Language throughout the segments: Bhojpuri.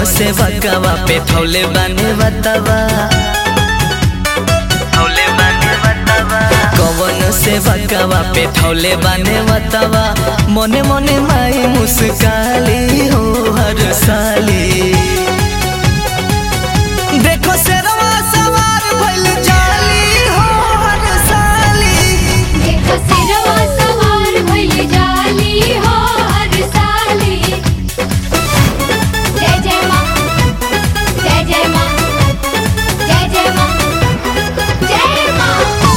से बकवा पे ठौले बाने बतावा, कवन से बकवा पे ठौले बाने बतावा। मने मने माई मुस्काली हो हर साली। देखो शेरवा सवार भइल जाली हो हर साली। देखो शेरवा सवार भइल जाली हो हर साली। जय जय माँ, जय जय माँ, जय जय माँ, जय माँ।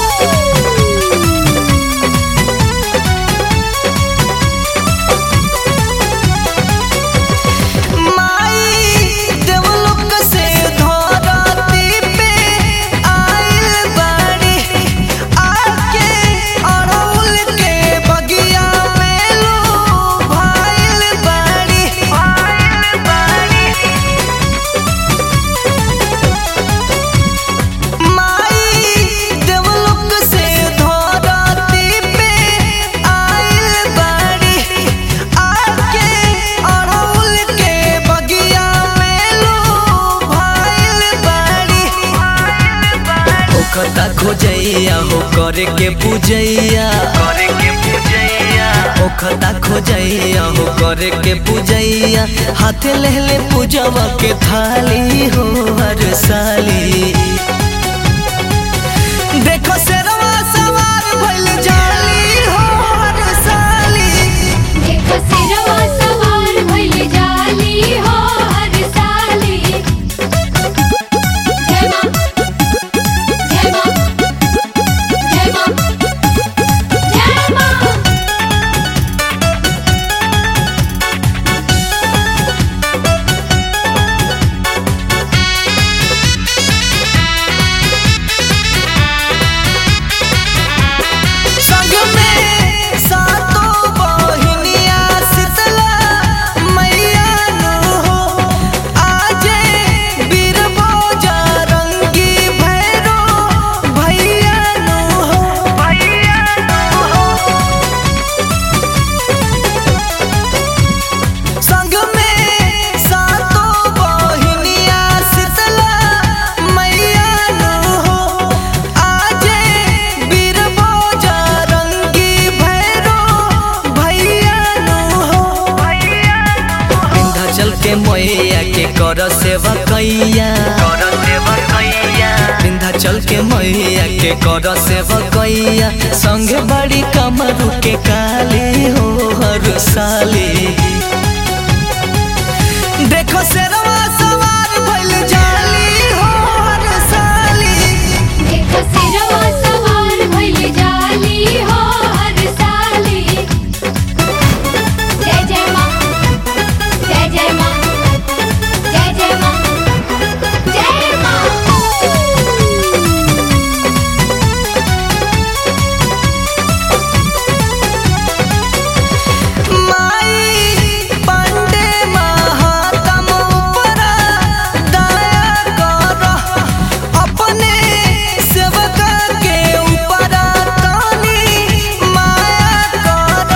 ओखता खोजैया हो करे के पूजैया, ओखता खोजैया हो करे के पूजैया। हाथे लेले पूजवा के थाली हो हर साली। देखो शेरवा सवार भइल जाली हो हर साली। देखो शेरवा सवार भइल जाली हो हर साली। जय माँ, जय माँ, जय माँ, जय माँ। संग में सातों बहिनिया शीतला मैया नु हो। आजे बीरबो जारंगी भैरो भैया नु हो। संग में सातों बहिनिया शीतला मैया नु हो। आजे बीरबो जारंगी भैरो भैया नु हो। विंध्याचल के मैया के कर सेवा कैया, विंध्याचल के मैया के कर सेवा कैया। संगे बड़ी कमरू के काली हो हर साली। देखो शेरवा सवार भइल जाली हो हर साली। देखो शेरवा सवार भइल जाली हो हर साली। जय जय माँ, जय जय माँ, जय जय माँ, जय माँ। माई पांडे महातम उपरा दया कर, अपने सेवक के उपरा तनी माया कर।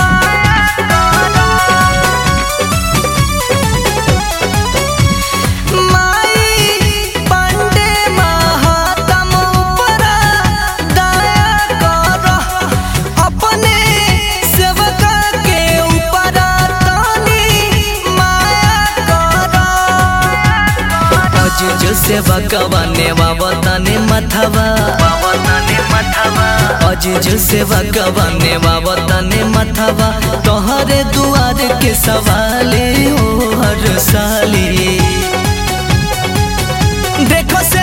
माई पांडे महातम उपरा दया कर, अपने सेवक के उपरा तनी माया कर। अजीज सेवक बने बाबताने मथवा, अजीज सेवक बने बाबताने मथवा। तोहरे दुआर के सवाले हो हर साली। देखो